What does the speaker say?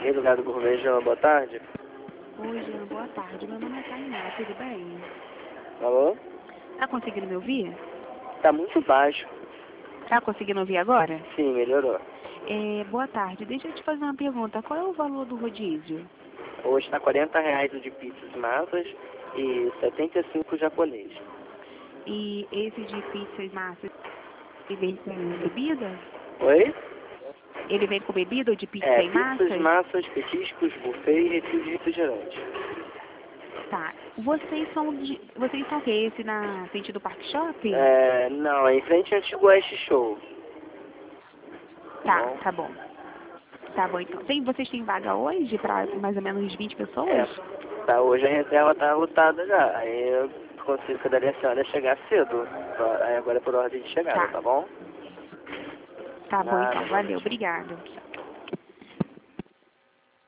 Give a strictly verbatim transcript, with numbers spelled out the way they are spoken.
Rei do Gado Gourmet, Jean, boa tarde. Oi, Jean, boa tarde. Meu nome é Tainá, tudo bem? Alô? Tá conseguindo me ouvir? Tá muito baixo. Tá conseguindo ouvir agora? Sim, melhorou. É, boa tarde. Deixa eu te fazer uma pergunta. Qual é o valor do rodízio? Hoje tá quarenta reais o de pizzas e massas e setenta e cinco o japonês. E esse de pizza e massa, ele vem com bebida? Oi? Ele vem com bebida ou de pizza É, e pizzas, massa? massas, petiscos, buffet e refil de refrigerante. Tá. Vocês são de... Vocês são o quê? Esse na frente do Parque Shopping? É, não, é em frente ao antigo West Show. Tá, Bom. tá bom. Tá bom, então. Tem, vocês têm vaga hoje para mais ou menos vinte pessoas? É, tá, hoje a reserva tá lotada já. Aí eu consigo que a senhora chegar cedo. Aí agora é por ordem de chegada, Tá. tá bom? Tá bom, Nada, então. boa Valeu. noite. Obrigada.